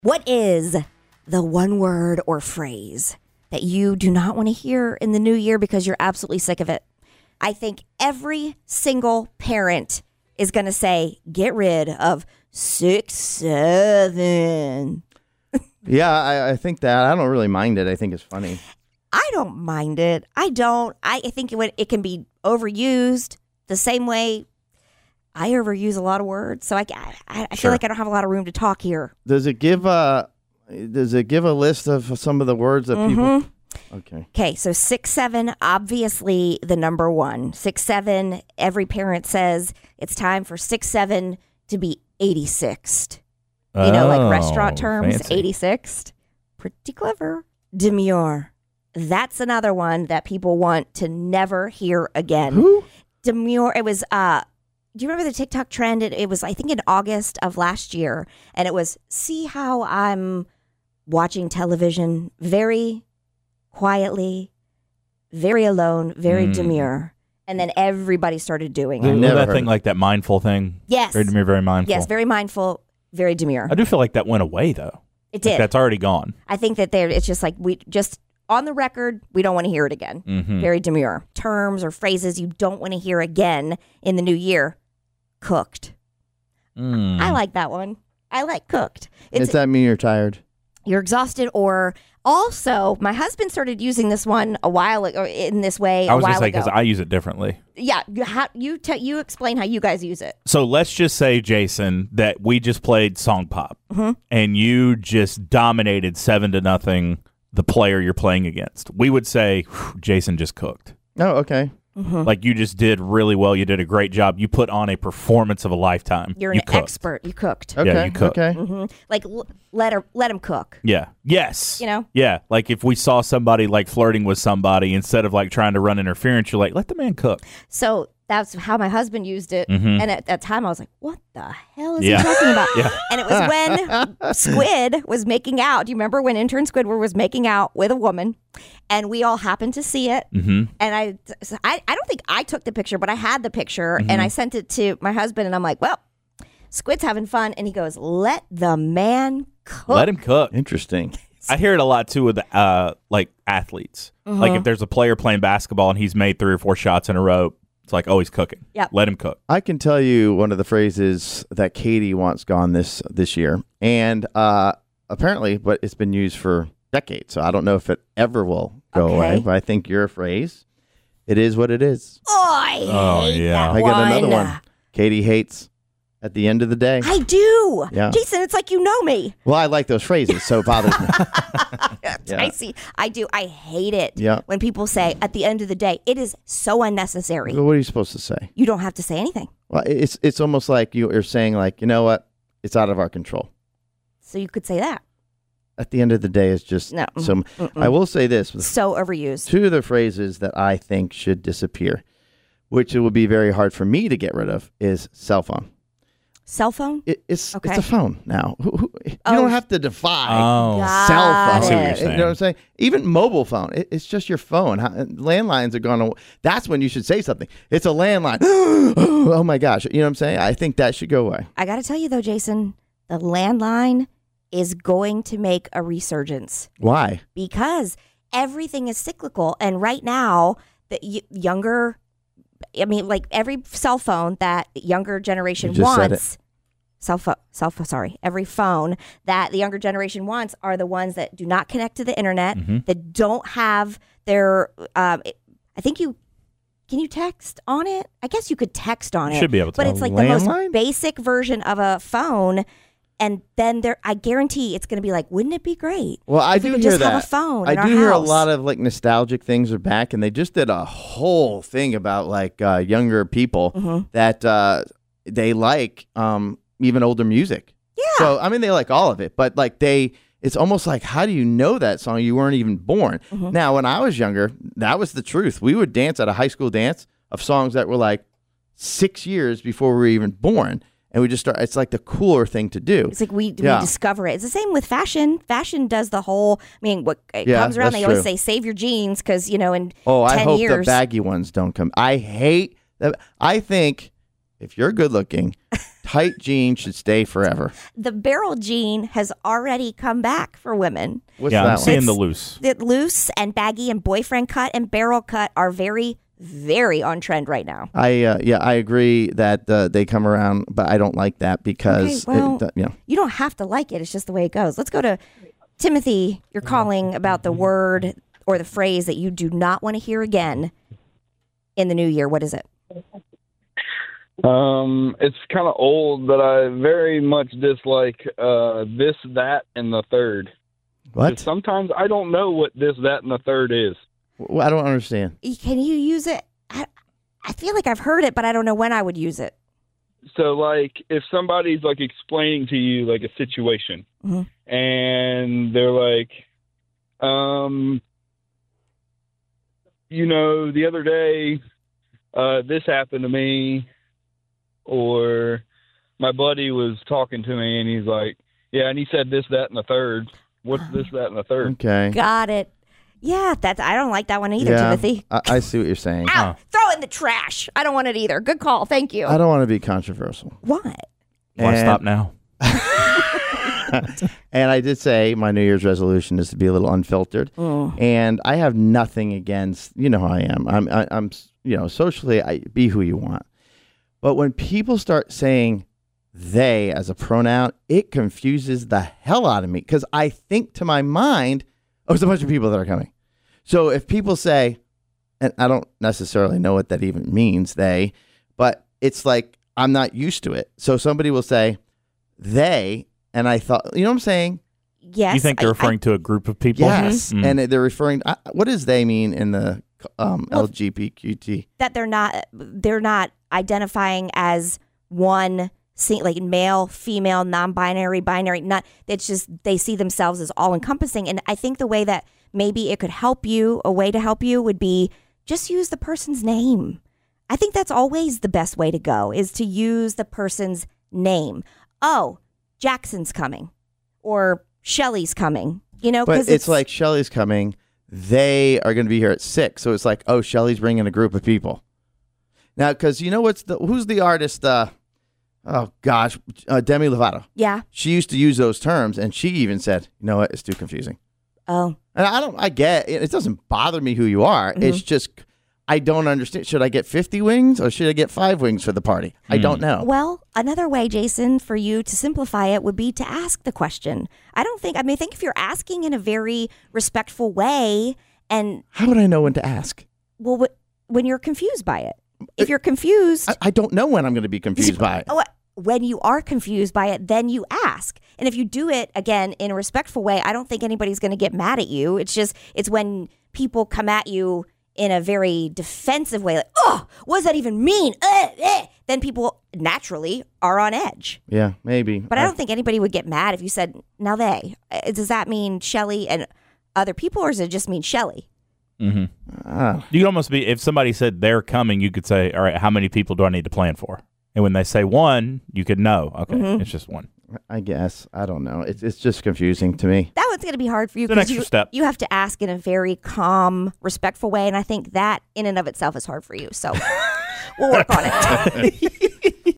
What is the one word or phrase that you do not want to hear in the new year because you're absolutely sick of it? I think every single parent is going to say, get rid of 6-7. Yeah, I think that. I don't really mind it. I think it's funny. I don't mind it. I don't. I think it can be overused the same way I overuse a lot of words. So I feel like I don't have a lot of room to talk here. Does it give a list of some of the words that people? Okay, so 6-7, obviously the number one. 6-7, every parent says it's time for 6-7 to be 86th. Like restaurant terms, fancy. 86th. Pretty clever. Demure. That's another one that people want to never hear again. Who? Demure. It was, do you remember the TikTok trend? It was, I think, in August of last year. And it was, see how I'm watching television very quietly, very alone, very demure. And then everybody started doing it. That thing, like that mindful thing? Yes. Very demure, very mindful. Yes, very mindful, very demure. I do feel like that went away, though. It did. Like that's already gone. I think that it's just like we just, on the record, we don't want to hear it again. Mm-hmm. Very demure. Terms or phrases you don't want to hear again in the new year. Cooked. I like that one. I like cooked. Does that mean you're tired? You're exhausted, or also, my husband started using this one a while ago in this way. I was going to say, because I use it differently. Yeah, you explain how you guys use it. So let's just say, Jason, that we just played Song Pop, and you just dominated 7-0 the player you're playing against. We would say, Jason just cooked. Oh, okay. Like you just did really well. You did a great job. You put on a performance of a lifetime. You're an expert. You cooked. Okay. Yeah, you cooked. Okay. Like let him cook. Yeah. Yes. You know? Yeah. Like if we saw somebody like flirting with somebody, instead of like trying to run interference, you're like, let the man cook. So that's how my husband used it. And at that time I was like, what the hell is he Yeah. talking about? Yeah. And it was when Squid was making out. Do you remember when intern Squidward was making out with a woman? And we all happened to see it. And I don't think I took the picture, but I had the picture and I sent it to my husband and I'm like, well, Squid's having fun. And he goes, let the man cook. Let him cook. Interesting. I hear it a lot too with like athletes. Like if there's a player playing basketball and he's made 3 or 4 shots in a row, it's like, oh, he's cooking. Yep. Let him cook. I can tell you one of the phrases that Katie wants gone this year, and apparently, but it's been used for decades, so I don't know if it ever will go away. But I think your phrase, "It is what it is." Oh, I hate that I got another one. Katie hates at the end of the day. I do. Yeah. Jason, it's like you know me. Well, I like those phrases, so it bothers me. I see. I do. I hate it Yeah. when people say at the end of the day. It is so unnecessary. What are you supposed to say? You don't have to say anything. Well, it's almost like you're saying, like, you know what? It's out of our control. So you could say that. At the end of the day, it's just No. some. I will say this: So overused. 2 of the phrases that I think should disappear, which it would be very hard for me to get rid of, is cell phone. Cell phone? It's Okay. a phone now. You don't have to define Got cell phone. it. I see what you're saying. You know what I'm saying? Even mobile phone. It's just your phone. Landlines are going to. That's when you should say something. It's a landline. Oh my gosh! You know what I'm saying? I think that should go away. I got to tell you though, Jason, the landline is going to make a resurgence Why? because everything is cyclical, and right now the younger. I mean, like every cell phone that younger generation You just said wants, every phone that the younger generation wants are the ones that do not connect to the internet, that don't have their, I think can you text on it? I guess you could text on it. Should be able to. But it's like the most basic version of a phone. And then I guarantee it's going to be like, wouldn't it be great? Well, I if do we could hear just that. have a phone I in our do hear a house? lot of like nostalgic things are back, and they just did a whole thing about like younger people that they like even older music. Yeah. So I mean, they like all of it, but like it's almost like, how do you know that song? You weren't even born. Now, when I was younger, that was the truth. We would dance at a high school dance of songs that were like 6 years before we were even born. And we just start, it's like the cooler thing to do. It's like we discover it. It's the same with fashion. Fashion does the whole, I mean, what comes around, they always say, save your jeans because, in 10 I hope years. the baggy ones don't come. I hate that. I think if you're good looking tight jeans should stay forever. The barrel jean has already come back for women. What's yeah, that I'm one? seeing the loose. The loose and baggy and boyfriend cut and barrel cut are very, very on trend right now. I agree that they come around, but I don't like that because you don't have to like it. It's just the way it goes. Let's go to Timothy. You're calling about the word or the phrase that you do not want to hear again in the new year. What is it? It's kind of old, but I very much dislike this, that, and the third. What? Sometimes I don't know what this, that, and the third is. Well, I don't understand. Can you use it? I feel like I've heard it, but I don't know when I would use it. So, like, if somebody's, like, explaining to you, like, a situation, and they're like, you know, the other day, this happened to me, or my buddy was talking to me, and he's like, yeah, and he said this, that, and the third. What's this, that, and the third? Okay. Got it. Yeah, I don't like that one either, Timothy. I see what you're saying. Ow, throw it in the trash. I don't want it either. Good call. Thank you. I don't want to be controversial. What? Why stop now? And I did say my New Year's resolution is to be a little unfiltered. And I have nothing against, you know how I am. I'm socially, be who you want. But when people start saying they as a pronoun, it confuses the hell out of me because I think to my mind, oh, it's a bunch of people that are coming. So if people say, and I don't necessarily know what that even means, they, but it's like I'm not used to it. So somebody will say they, and I thought, you know what I'm saying? Yes. You think they're referring to a group of people? Yes. And they're referring, what does they mean in the LGBTQT? That they're not identifying as one, like male, female, non-binary, binary. Not. It's just they see themselves as all-encompassing. And I think the way that maybe it could help you, a way to help you, would be just use the person's name. I think that's always the best way to go, is to use the person's name. Oh, Jackson's coming, or Shelly's coming. You know, but it's like Shelly's coming. They are going to be here at 6, so it's like, oh, Shelly's bringing a group of people. Now, because you know who's the artist? Oh gosh, Demi Lovato. Yeah. She used to use those terms, and she even said, "You know what? It's too confusing." Oh. And I get it. It doesn't bother me who you are. It's just I don't understand. Should I get 50 wings or should I get 5 wings for the party? I don't know. Well, another way, Jason, for you to simplify it would be to ask the question. I think if you're asking in a very respectful way, and how would I know when to ask? Well, when you're confused by it. If you're confused, I don't know when I'm going to be confused by it. When you are confused by it, then you ask. And if you do it, again, in a respectful way, I don't think anybody's going to get mad at you. It's when people come at you in a very defensive way, like, oh, what does that even mean? Then people naturally are on edge. Yeah, maybe. But I don't think anybody would get mad if you said, now they. Does that mean Shelly and other people, or does it just mean Shelly? Mm-hmm. You could almost be, if somebody said they're coming, you could say, all right, how many people do I need to plan for? And when they say 1, you could know, okay, it's just 1. I guess. I don't know. It's just confusing to me. That one's going to be hard for you because an extra step. You have to ask in a very calm, respectful way, and I think that in and of itself is hard for you. So we'll work on it.